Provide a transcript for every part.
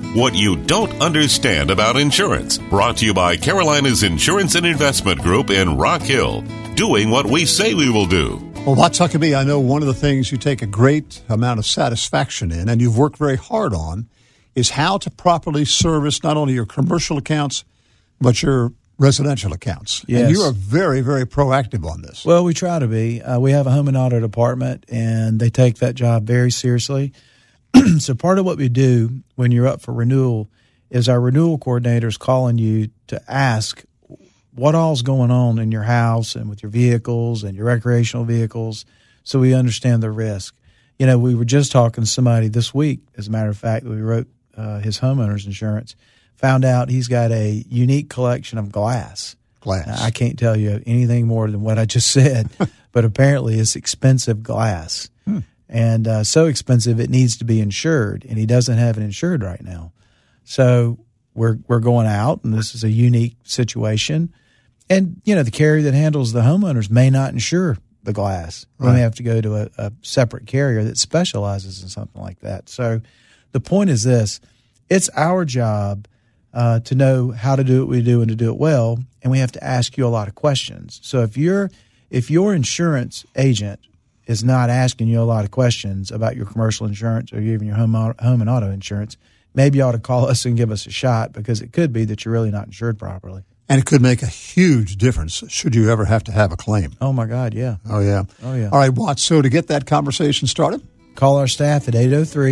What You Don't Understand About Insurance. Brought to you by Carolina's Insurance and Investment Group in Rock Hill. Doing what we say we will do. Well, Watts Huckabee, I know one of the things you take a great amount of satisfaction in, and you've worked very hard on, is how to properly service not only your commercial accounts, but your residential accounts. Yes. And you are very, very proactive on this. Well, we try to be. We have a home and auto department, and they take that job very seriously. So part of what we do when you're up for renewal is our renewal coordinators calling you to ask what all's going on in your house and with your vehicles and your recreational vehicles, so we understand the risk. You know, we were just talking to somebody this week, as a matter of fact, we wrote his homeowner's insurance, found out he's got a unique collection of glass. I can't tell you anything more than what I just said, but apparently it's expensive glass. And so expensive it needs to be insured, and he doesn't have it insured right now. So we're going out, and this is a unique situation. And, you know, the carrier that handles the homeowners may not insure the glass. Right. We may have to go to a separate carrier that specializes in something like that. So the point is this. It's our job to know how to do what we do and to do it well, and we have to ask you a lot of questions. So if your insurance agent is not asking you a lot of questions about your commercial insurance or even your home and auto insurance, maybe you ought to call us and give us a shot, because it could be that you're really not insured properly. And it could make a huge difference should you ever have to have a claim. Oh, my God, yeah. Oh, yeah. Oh, yeah. All right, Watts, so to get that conversation started, call our staff at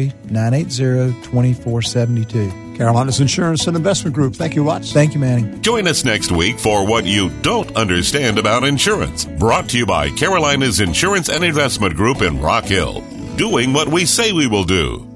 803-980-2472. Carolina's Insurance and Investment Group. Thank you, Watts. Thank you, Manning. Join us next week for What You Don't Understand About Insurance. Brought to you by Carolina's Insurance and Investment Group in Rock Hill. Doing what we say we will do.